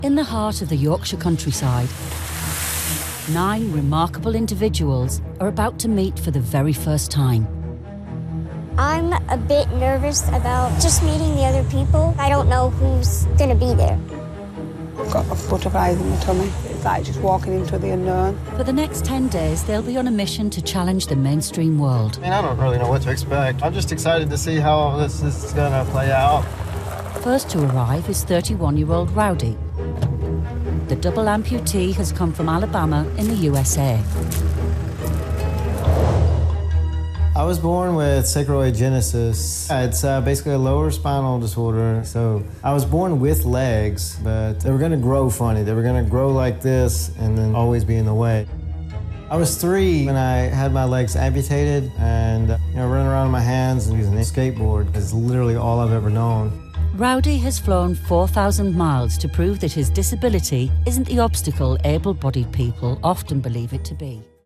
In the heart of the Yorkshire countryside, 9 remarkable individuals are about to meet for the very first time. I'm a bit nervous about just meeting the other people. I don't know who's going to be there. I've got butterflies in my tummy. It's like just walking into the unknown. For the next 10 days, they'll be on a mission to challenge the mainstream world. I don't really know what to expect. I'm just excited to see how this is going to play out. First to arrive is 31-year-old Rowdy. The double amputee has come from Alabama in the USA. I was born with sacroagenesis. It's basically a lower spinal disorder. So I was born with legs, but they were going to grow funny. They were going to grow like this and then always be in the way. I was 3 when I had my legs amputated, and running around on my hands and using a skateboard is literally all I've ever known. Rowdy has flown 4,000 miles to prove that his disability isn't the obstacle able-bodied people often believe it to be.